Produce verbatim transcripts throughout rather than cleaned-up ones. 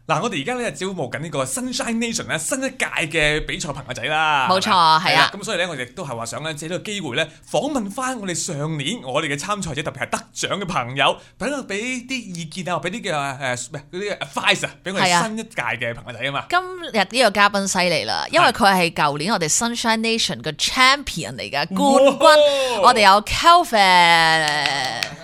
嗱，我哋而家咧招募緊呢個 Sunshine Nation 咧新一屆嘅比賽朋友仔啦。 冇錯，係啊。 咁所以咧，我哋亦都係話想咧借呢個機會咧訪問翻我哋上年我哋嘅參賽者，特別係得獎嘅朋友，俾佢俾啲意見啊，俾啲嘅誒咩嗰啲 advice 啊，俾我哋新一屆嘅朋友仔啊嘛。 今日呢個嘉賓犀利啦，因為佢係舊年我哋 Sunshine Nation 嘅 champion 嚟嘅冠軍，我哋有 Kelvin。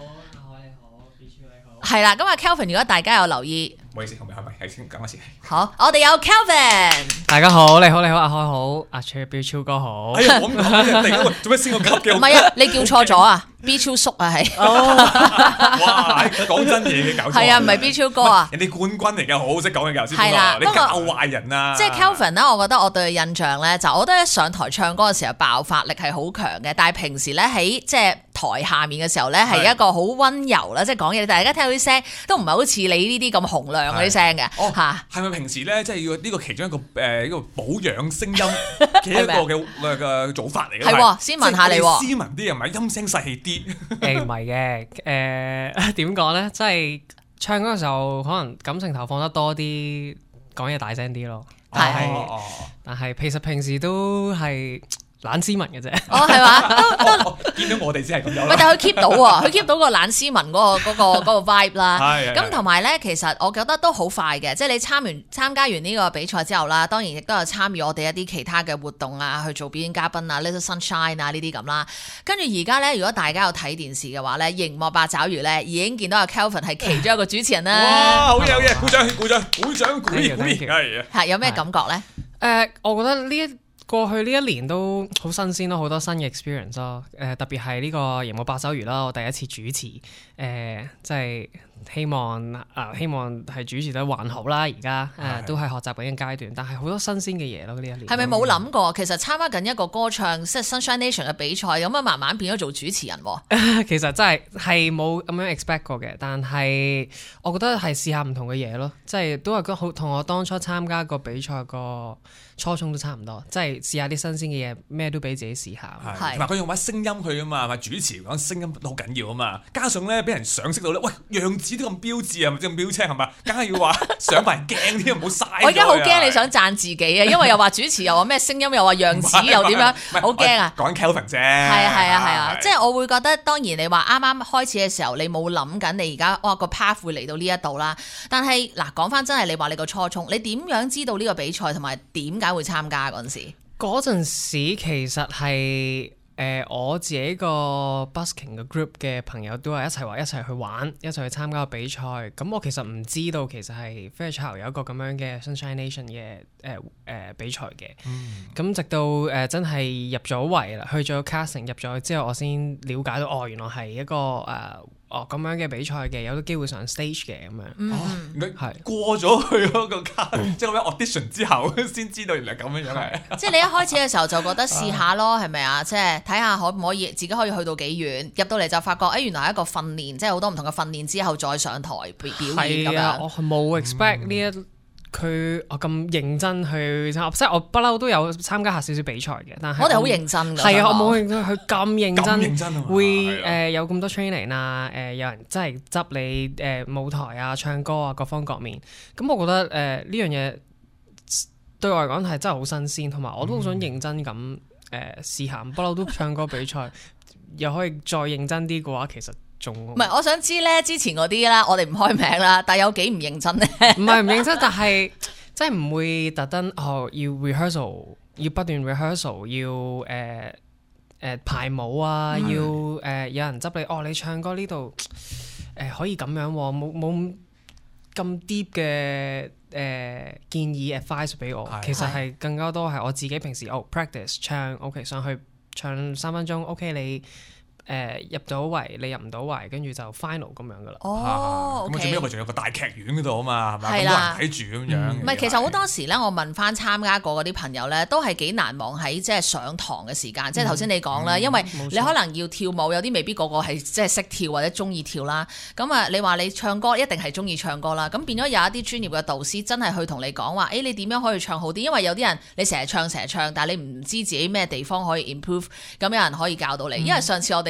係啦，咁啊 Kelvin，如果大家有留意， 唔好意思，後面係咪係先講一次？ 好，我哋有 Kelvin。 大家好，你好，你好，阿開好，阿超標超哥好。 哎呀，我唔講嘅，做咩升個級嘅？ 唔係啊，你叫錯咗啊 ，B 超叔啊係。 哦，哇，講真嘢嘅搞錯。 係啊，唔係 B 超哥啊。 人哋冠軍嚟嘅，好好識講嘅頭先。 係啦， 你教壞人啊！ 即係 Kelvin 咧，我覺得我對佢印象咧，就我覺得一上台唱歌嘅時候爆發力係好強嘅，但係平時咧喺即係台下面嘅時候咧係一個好溫柔啦，即係講嘢，大家聽到啲聲都唔係好似你呢啲咁洪亮嗰啲聲嘅嚇。係咪平時咧即係要呢個其中一個誒一個保養聲音嘅一個嘅嘅做法嚟嘅？ 係喎，先問下你喎， 斯文啲係咪音聲細氣啲？ 誒唔係嘅，誒點講咧？即係唱歌嘅時候可能感情投放得多啲，講嘢大聲啲咯。但係、哦、但係其實平時都係懶斯文嘅啫。 哦，係嘛？都都、哦、 見到我哋先係咁樣。 喂，但係佢 keep 到喎，佢 keep 到個懶斯文嗰、嗰個嗰、嗰個嗰個 vibe 啦。咁同埋咧，其實我覺得都好快嘅，即係你參完參加完呢個比賽之後啦，當然亦都有參與我哋一啲其他嘅活動啊，去做表演嘉賓啊 ，Little Sunshine 啊呢啲咁啦。跟住而家咧，如果大家有睇電視嘅話咧，熒幕八爪魚咧已經見到阿 Kelvin 係其中一個主持人啦。 哇，好嘢好嘢，鼓掌鼓掌鼓掌鼓勵鼓勵，係啊。 係有咩感覺咧？ 誒、呃，我覺得呢一過去呢一年都好新鮮咯，好多新嘅 experience 咯。誒、呃，特別係呢個熒幕八爪魚啦，我第一次主持，誒、呃，即係希望啊、呃，希望係主持得還好啦。而家誒都係學習緊嘅階段，但係好多新鮮嘅嘢咯。呢一年係咪冇諗過？其實參加緊一個歌唱即係 Sunshine Nation 嘅比賽，咁啊慢慢變咗做主持人喎。 其實真係係冇咁樣 expect 過嘅，但係我覺得係試下唔同嘅嘢咯，即係都係好同我當初參加個比賽個初衷都差唔多，即係試下啲新鮮嘅嘢，咩都俾自己試下。 係，同埋佢用把聲音去啊嘛，咪主持講聲音都好緊要啊嘛。加上咧俾人賞識到咧，喂樣子都咁標緻啊，咪即係咁標青係嘛？梗係要話上埋鏡添，唔好嘥。 我而家好驚你想讚自己啊，因為又話主持又話咩聲音又話樣子又點樣，好驚啊！ 講緊 Kelvin 啫。 係啊係啊係啊，即係我會覺得當然你話啱啱開始嘅時候，你冇諗緊你而家哇個 path 會嚟到呢一度啦。但係嗱講翻真係你話你個初衷，你點樣知道呢個比賽同埋點解會參加嗰陣時？ 嗰陣時其實係誒、呃、我自己個 busking 嘅 group 嘅朋友都係一齊話一齊去玩，一齊去參加個比賽。咁我其實唔知道其實係 Fairchild 有一個咁樣嘅 Sunshine Nation 嘅誒誒比賽嘅。咁、嗯、直到誒、呃、真係入咗圍啦，去咗 casting 入咗之後，我先了解到哦，原來係一個誒。呃哦，咁樣嘅比賽嘅，有啲機會上 stage 嘅咁樣。 嗯， 係、哦、過咗去嗰個卡，即係咁樣 audition 之後，先知道原來咁樣樣係。 即係你一開始嘅時候就覺得試下咯，係咪啊？即係睇下可唔可以自己可以去到幾遠，入到嚟就發覺，誒、哎、原來係一個訓練，即係好多唔同嘅訓練之後再上台表演咁樣。 啊，我係冇 expect 呢一。佢我咁認真去參，即係我不嬲都有參加下少少比賽嘅，但係我哋好認真㗎。 係啊，我冇認真，佢咁認真， 認真會誒、呃、有咁多 training 啊，誒、呃、有人真係執你誒、呃、舞台啊、唱歌啊各方各面。咁我覺得誒呢、呃、樣嘢對我嚟講係真係好新鮮，同埋我都好想認真咁誒、呃、試下。不嬲都唱歌比賽，又可以再認真啲嘅話，其實。 唔係，我想知咧，之前嗰啲啦，我哋唔開名啦，但係有幾唔認真咧？ 唔係唔認真，但係即係唔會特登哦，要 rehearsal， 要不斷 rehearsal， 要誒誒、呃呃、排舞啊，嗯、要誒、呃、有人執你哦，你唱歌呢度誒可以咁樣，冇冇咁 deep 嘅誒、呃、建議 advice 俾我，其實係更加多係我自己平時哦 practice 唱 OK 上去唱三分鐘 OK 你。誒、呃、入到圍，你入唔到圍，跟住就 final 咁樣噶啦。 哦， 咁啊，最尾我仲有個大劇院嗰度啊嘛，係咪？ 係啦， 咁多人睇住咁樣。 唔係，其實好多時咧，我問翻參加過嗰啲朋友咧，都係幾難忘喺即係上堂嘅時間。嗯、即係頭先你講啦，嗯、因為你可能要跳舞，有啲未必個個係即係識跳或者中意跳啦。咁啊，你話你唱歌一定係中意唱歌啦。咁變咗有一啲專業嘅導師真係去同你講話，誒、欸、你點樣可以唱好啲？因為有啲人你成日唱成日唱，但係你唔知自己咩地方可以 improve，咁有人可以教到你。嗯、因為上次我哋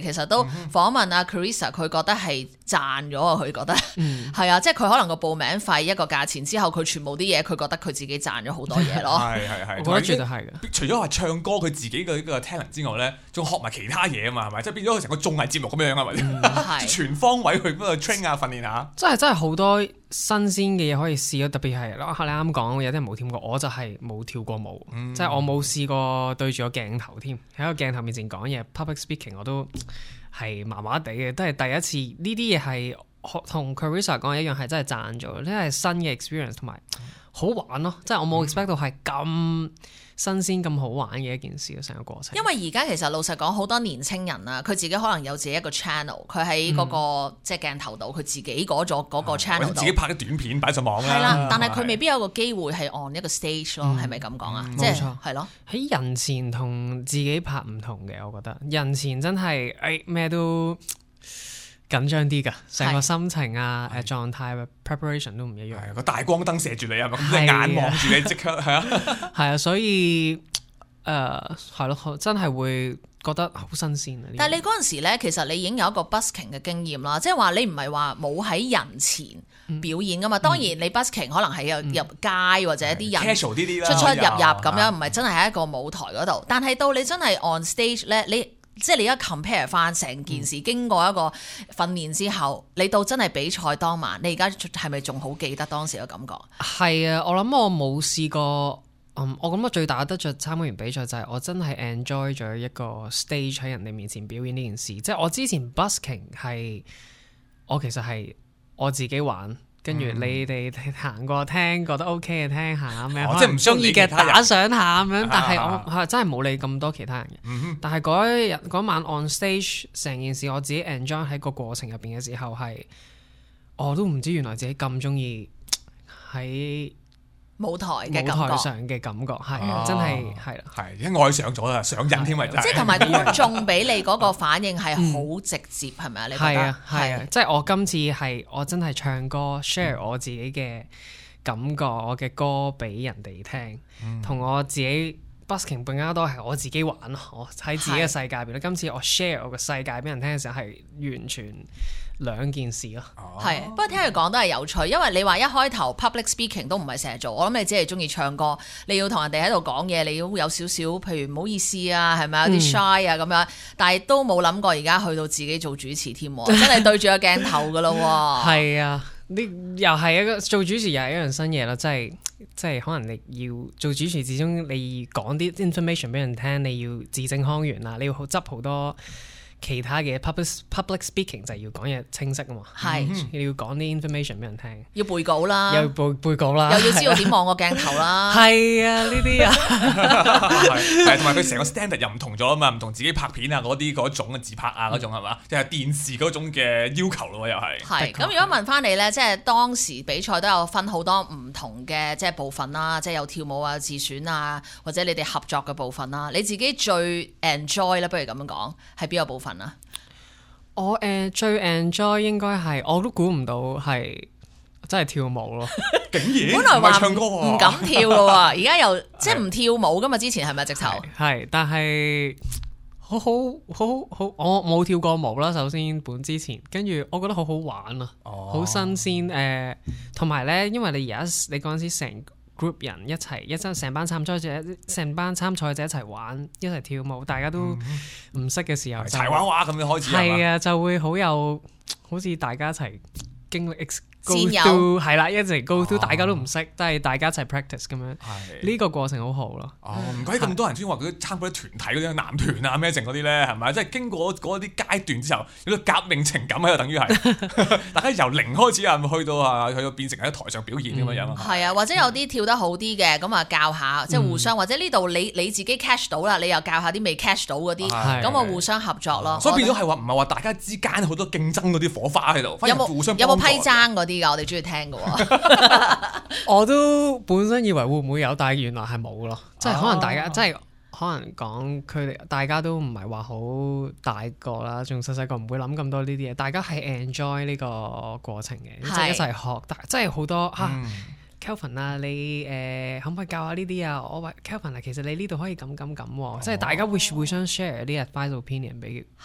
其實都訪問阿 Carissa，佢覺得係賺咗啊，佢覺得係啊，即係佢可能個報名費一個價錢之後，佢全部啲嘢佢覺得佢自己賺咗好多嘢咯。 係係係， 我覺得絕對係嘅。 除咗話唱歌佢自己嘅呢個 talent 之外咧，仲學埋其他嘢啊嘛，係咪？即係變咗佢成個綜藝節目咁樣啊嘛，嗯、全方位去幫佢 train 啊訓練下。 真係真係好多新鮮嘅嘢可以試咯，特別係你啱講有啲人冇跳過，我就係冇跳過舞，嗯、即係我冇試過對住個鏡頭添，喺個鏡頭面前講嘢 public speaking 我都係麻麻地嘅，都係第一次呢啲嘢係同 Carissa 講一樣係真係賺咗，呢係新嘅 experience 同埋好玩咯，即係我冇 expect 到係咁新鮮咁好玩嘅一件事成個過程。 因為而家其實老實講，好多年青人啊，佢自己可能有自己一個 channel， 佢喺嗰個、嗯、即係鏡頭度，佢自己嗰咗嗰個 channel 度， 自己拍啲短片擺上網啦。 係啦，但係佢未必有個機會係 on 一個 stage 咯，係咪咁講啊？即係係咯。 喺人前同自己拍唔同嘅，我覺得人前真係誒咩都緊張啲㗎，成個心情啊、誒狀態、preparation 都唔一樣。 個大光燈射住你係咪？咁眼望住你即刻係啊， 係啊，所以誒係咯，真係會覺得好新鮮啊！ 但係你嗰陣時咧，其實你已經有一個 busking 嘅經驗啦，即係話你唔係話冇喺人前表演㗎嘛。當然你 busking 可能係有入街或者啲人出出入入咁樣，唔係真係喺一個舞台嗰度。但係到你真係 on stage 咧，你即係你而家 compare 翻成件事，經過一個訓練之後，你到真係比賽當晚，你而家係咪仲好記得當時嘅感覺？ 係啊，我諗我冇試過。嗯，我諗我最大嘅得着參加完比賽就係我真係 enjoy 咗一個 stage 喺人哋面前表演呢件事。即係我之前 busking 係我其實係我自己玩，跟住你哋行過聽覺得 OK 嘅聽下咁樣， 哦、即係唔中意嘅打賞下咁樣。但係我係真係冇理咁多其他人嘅。嗯、但係嗰日嗰晚 on stage 成件事，我自己 enjoy 喺個過程入邊嘅時候係，我都唔知原來自己咁中意喺舞台嘅舞台上嘅感覺係啊，真係係啦， 係已經愛上咗啦，上癮添啊！ 即係同埋觀眾俾你嗰個反應係好直接，係咪啊？你覺得係啊係啊，即係我今次係我真係唱歌 share 我自己嘅感覺，我嘅歌俾人哋聽，同我自己 busking 更加多係我自己玩咯，我喺自己嘅世界入邊。今次我 share 我個世界俾人聽嘅時候係完全兩件事咯， 係、哦，不過聽佢講都係有趣，因為你話一開頭 public speaking 都唔係成日做，我諗你只係中意唱歌，你要同人哋喺度講嘢，你要有少少，譬如唔好意思啊，係咪有啲 shy 啊咁樣，但係都冇諗過而家去到自己做主持添，真係對住個鏡頭噶咯喎。係啊，呢又係一個做主持又係一樣新嘢啦，即係即係可能你要做主持，始終你講啲 information 俾人聽，你要字正腔圓啊，你要執好多。其他嘅 public public speaking 就係要講嘢清晰啊嘛，係你要講啲 information 俾人聽， 要背稿啦， 又背背稿啦， 又要知道點望個鏡頭啦， 係啊呢啲啊， 係同埋佢成個 standard 又唔同咗啊嘛，唔同自己拍片啊嗰啲嗰種嘅自拍啊嗰種係嘛，即係電視嗰種嘅要求咯又係。 係咁，如果問翻你咧，即係當時比賽都有分好多唔同嘅即係部分啦，即係有跳舞啊、自選啊，或者你哋合作嘅部分啦，你自己最 enjoy 咧，不如咁樣講係邊個部分？ 我誒、呃、最 enjoy 應該係我都估唔到係真係跳舞咯， 竟然本來話唱歌唔敢跳咯，而家又即係唔跳舞噶嘛？之前係咪直頭係？但係好好好好，我冇跳過舞啦。首先本之前，跟住我覺得好好玩啊，好、哦、新鮮誒，同埋咧，因為你而家你嗰陣時成 group 人一齊一陣成班參賽者，成班參賽者一齊玩，一齊跳舞，大家都唔識嘅時候， 柴娃娃咁樣開始係啊，就會好有好似大家一齊經歷 X。 戰友係啦，一直 go through，大家都唔識，都係大家一齊 practice 咁樣。呢個過程好好咯。 哦，唔怪咁多人先話佢參加啲團體嗰啲男團啊咩剩嗰啲咧，係咪？即係經過嗰啲階段之後，有個革命情感喺度，等於係大家由零開始啊，去到啊，去到變成喺台上表現咁樣樣。 係啊，或者有啲跳得好啲嘅，咁啊教下，即係互相，或者呢度你你自己 catch 到啦，你又教下啲未 catch 到嗰啲，咁啊互相合作咯。 所以變咗係話唔係話大家之間好多競爭嗰啲火花喺度， 有冇互相有冇批爭嗰啲㗎？我哋中意聽。 我都本身以為會唔會有，但係原來係冇咯，即係可能大家即係可能講佢哋大家都唔係話好大個啦，仲細細個唔會諗咁多呢啲嘢，大家係 enjoy 呢個過程嘅，即係一齊學，但係真係好多嚇。Kelvin 啊，你誒、呃、可唔可以教下呢啲啊？我話 Kelvin 啊，其實你呢度可以咁咁咁，即係大家會互相 share 啲 advice opinion 俾，係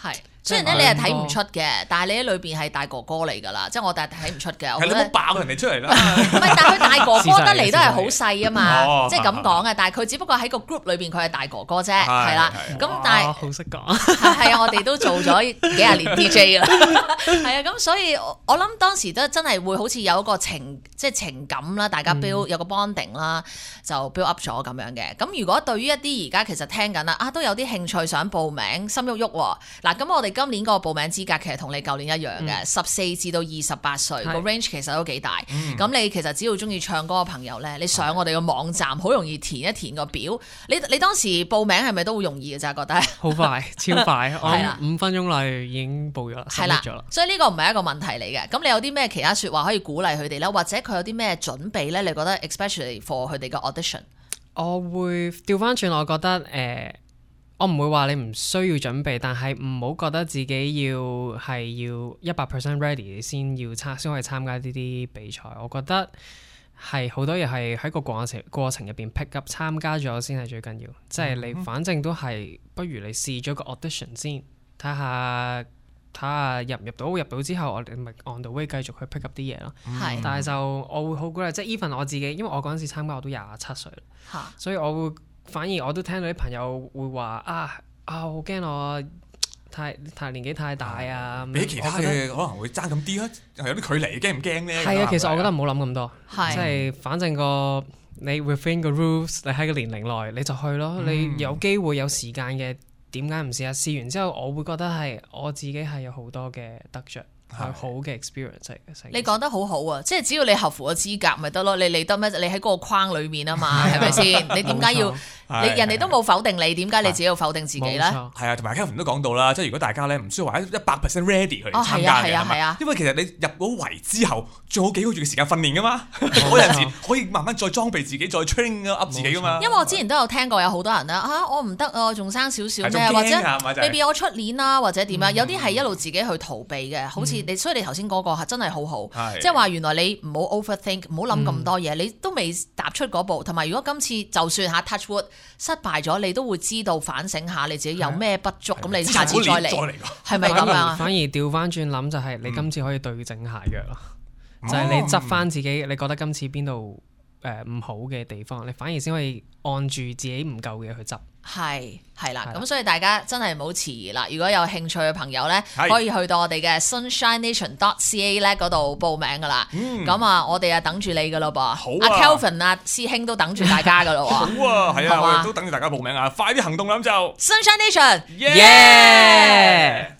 雖然咧你係睇唔出嘅，但係你喺裏邊係大哥哥嚟㗎啦，即係我但係睇唔出嘅。 係你冇爆人哋出嚟啦。 唔係，但係佢大哥哥得嚟都係好細啊嘛，即係咁講嘅。但係佢只不過喺個 group 裏邊佢係大哥哥啫，係啦。咁但係好識講， 係啊，我哋都做咗幾廿年 D J 啦，係啊。咁所以我諗當時都真係會好似有一個情即係情感啦，大家 build 有個 bonding 啦，就 build up 咗咁樣嘅。咁如果對於一啲而家其實聽緊啦，啊都有啲興趣想報名，心喐喐喎。嗱，咁我哋今年嗰個報名資格其實同你舊年一樣嘅，十四至到二十八歲個 range 其實都幾大。咁、嗯、你其實只要中意唱歌嘅朋友咧，你上我哋個網站好容易填一填個表。你你當時報名係咪都好容易嘅咋？覺得好快，超快，我五分鐘內已經報咗啦， 係啦，所以呢個唔係一個問題嚟嘅。咁你有啲咩其他説話可以鼓勵佢哋咧？或者佢有啲咩準備咧？你覺得 especially for 佢哋嘅 audition？ 我會調翻轉，我覺得誒、呃，我唔會話你唔需要準備，但係唔好覺得自己要係要一百 percent ready 先要參先可以參加呢啲比賽。我覺得係好多嘢係喺個過程過程入邊 pick up， 參加咗先係最緊要。即係你反正都係，不如你試咗個 audition 先，睇下睇下入唔入到，入到之後我哋咪 on the way 繼續去 pick up 啲嘢咯。 係， 但係就我會好鼓勵，即係 even 我自己，因為我嗰陣時參加我都廿七歲啦，所以我會反而我都聽到啲朋友會話啊啊，好驚我太太年紀太大啊， 比其他嘅可能會爭咁啲啊，有啲距離，驚唔驚咧？ 係啊，其實我覺得唔好諗咁多， 係即係反正個你 within 個 rules， 你喺個年齡內你就去咯，你有機會有時間嘅，點解唔試下？試完之後，我會覺得係我自己係有好多嘅得着。係好嘅 experience 嚟嘅。 你講得好好啊，即係只要你合乎個資格咪得咯，你嚟得咩？你喺嗰個框裏面啊嘛，係咪先？你點解要？你人哋都冇否定你，點解你自己要否定自己咧？ 係啊，同埋 Kelvin 都講到啦，即係如果大家咧唔需要話一百 percent ready 去參加嘅，係啊，因為其實你入到圍之後，仲有幾個月嘅時間訓練噶嘛，嗰陣時可以慢慢再裝備自己，再 train up 自己噶嘛。 因為我之前都有聽過有好多人咧，啊我唔得啊，仲生少少咩？或者未必我出年啦，或者點啊？有啲係一路自己去逃避嘅，好似你，所以你頭先嗰個係真係好好，即係話原來你唔好 overthink，唔好諗咁多嘢，你都未踏出嗰步，同埋如果今次就算下 touch wood 失敗咗，你都會知道反省下你自己有咩不足，咁你下次再嚟，係咪咁樣？ 反而調翻轉諗就係你今次可以對症下藥咯，就係你執翻自己，你覺得今次邊度誒唔好嘅地方，你反而先可以按住自己唔夠嘅去執。係係啦，咁所以大家真係唔好遲疑啦。如果有興趣嘅朋友咧，可以去到我哋嘅 sunshine nation dot c a 咧嗰度報名噶啦。咁啊，我哋啊等住你噶咯噃。好啊，阿 Kelvin 啊師兄都等住大家噶咯。 好啊，係啊，我哋都等住大家報名啊，快啲行動啦咁就。 Sunshine Nation， 耶！